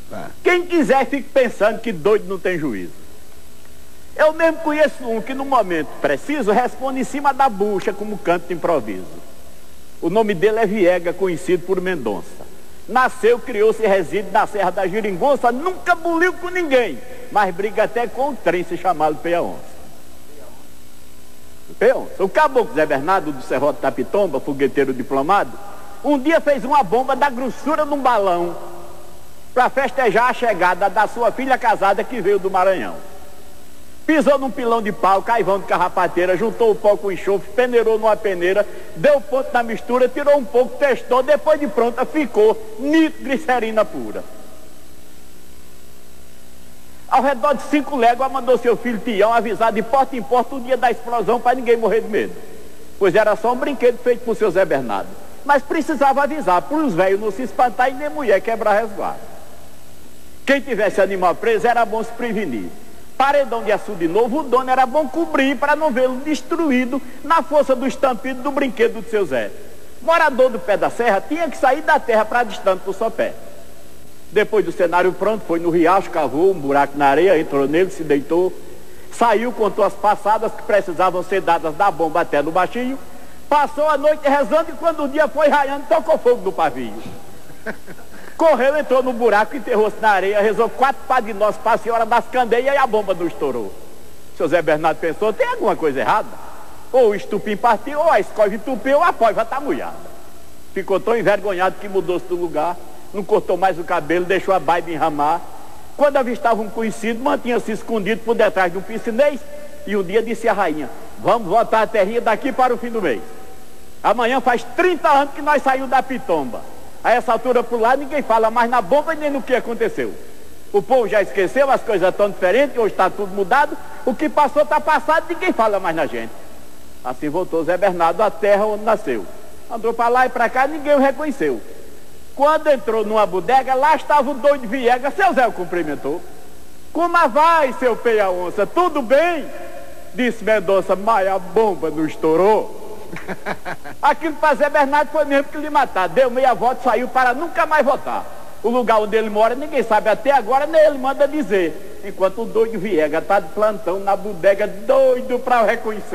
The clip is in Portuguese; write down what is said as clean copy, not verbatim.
Quem quiser fique pensando que doido não tem juízo. Eu mesmo conheço um que no momento preciso responde em cima da bucha como canto de improviso. O nome dele é Viega, conhecido por Mendonça. Nasceu, criou-se e reside na Serra da Geringonça, nunca buliu com ninguém, mas briga até com o trem se chamado Peia-Onça. Peia-Onça. O caboclo Zé Bernardo do Serrote da Pitomba, fogueteiro diplomado, um dia fez uma bomba da grossura de um balão para festejar a chegada da sua filha casada que veio do Maranhão. Pisou num pilão de pau, caivão de carrapateira, juntou o pó com enxofre, peneirou numa peneira, deu ponto na mistura, tirou um pouco, testou, depois de pronta ficou nitroglicerina pura. Ao redor de 5 léguas mandou seu filho Tião avisar de porta em porta o dia da explosão para ninguém morrer de medo. Pois era só um brinquedo feito por seu Zé Bernardo. Mas precisava avisar para os velhos não se espantar e nem mulher quebrar resguardo. Quem tivesse animal preso era bom se prevenir. Paredão de açude novo, o dono era bom cobrir para não vê-lo destruído na força do estampido do brinquedo do seu Zé. Morador do pé da serra tinha que sair da terra para distante do sopé. Depois do cenário pronto, foi no riacho, cavou um buraco na areia, entrou nele, se deitou, saiu, contou as passadas que precisavam ser dadas da bomba até no baixinho, passou a noite rezando e quando o dia foi raiando, tocou fogo no pavio. Correu, entrou no buraco, enterrou-se na areia, rezou 4 Padre Nosso para a Senhora das Candeias e a bomba não estourou. Seu Zé Bernardo pensou, tem alguma coisa errada? Ou o estupim partiu, ou a escova entupiu, ou a pólvora está molhada. Ficou tão envergonhado que mudou-se do lugar, não cortou mais o cabelo, deixou a barba enramar. Quando avistava um conhecido, mantinha-se escondido por detrás de um piscinês e um dia disse à rainha, vamos voltar a terrinha daqui para o fim do mês. Amanhã faz 30 anos que nós saímos da Pitomba. A essa altura por lá ninguém fala mais na bomba nem no que aconteceu. O povo já esqueceu, as coisas estão diferentes, hoje está tudo mudado. O que passou está passado, ninguém fala mais na gente. Assim voltou Zé Bernardo à terra onde nasceu. Andou para lá e para cá, ninguém o reconheceu. Quando entrou numa bodega, lá estava o doido Viega. Seu Zé o cumprimentou. Como vai, seu Peia-Onça? Tudo bem? Disse Mendonça, mas a bomba não estourou. Aquilo para Zé Bernardo foi mesmo que lhe matar. Deu meia volta e saiu para nunca mais voltar. O lugar onde ele mora ninguém sabe até agora, nem ele manda dizer. Enquanto o doido Viega está de plantão na bodega, doido para o reconhecer.